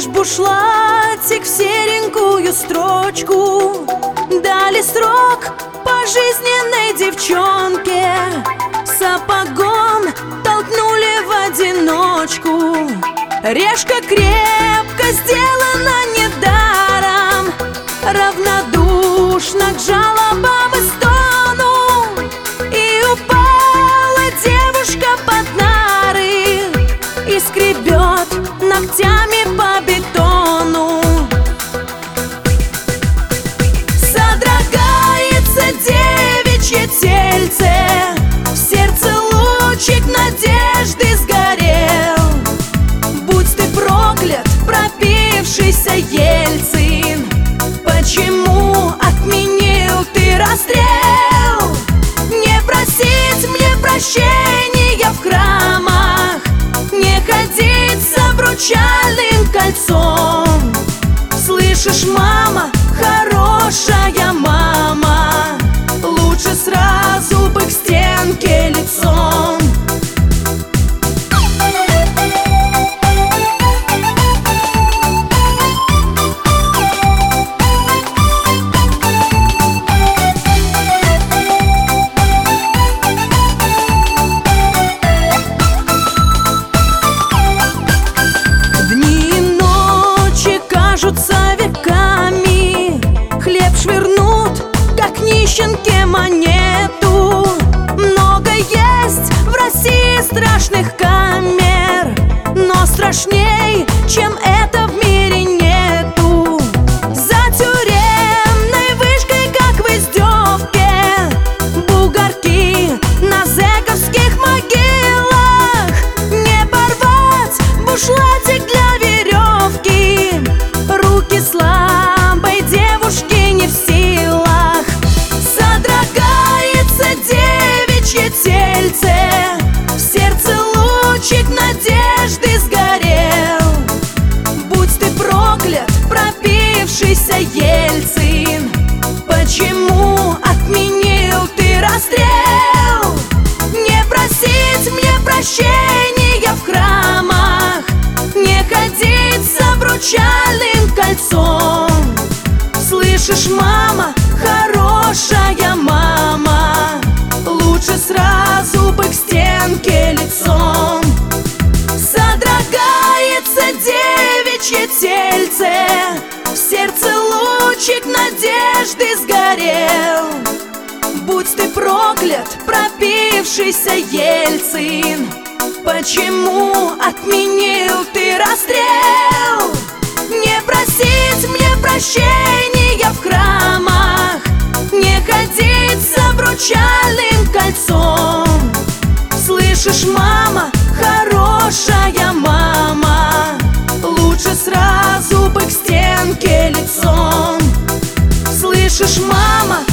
наш бушлатик в серенькую строчку. Дали срок пожизненной девчонке, сапогом толкнули в одиночку. Решка крепко сделана недаром, равнодушно к жалобам и стону. И упала девушка под нары и скребет ногтями по бетону. Содрогается девичье тельце, в сердце лучик надежды сгорел. Будь ты проклят, пропившийся Ельцин, почему отменил ты расстрел? Не просить мне прощения в храмах, не ходить с обручальным кольцом. Слышишь, мама, хорошая мама, лучше сразу бы к стенке лицом. Веками хлеб швырнут, как нищенке монету. Много есть в России страшных камер, но страшней, чем это, в мире нету. За тюремной вышкой, как в издевке, бугорки на зэковских могилах. Не порвать бушлатик для веревки, руки слабой девушки не в силах. Содрогается девичье тельце, в сердце лучик надежды сгорел. Будь ты проклят, пропившийся Ельцин, почему отменил ты расстрел? Не просить мне прощения в храмах, не ходить с обручальным кольцом. Слышишь, мама, хорошая мама, лучше сразу бы к стенке лицом. Содрогается девичье тельце, в сердце лучик надежды сгорел. Будь ты проклят, пропившийся Ельцин, почему отменил ты расстрел? Не просить мне прощения в храмах, не ходить с обручальным кольцом. Слышишь, мама, хорошая мама, лучше сразу бы к стенке лицом. Слышишь, мама,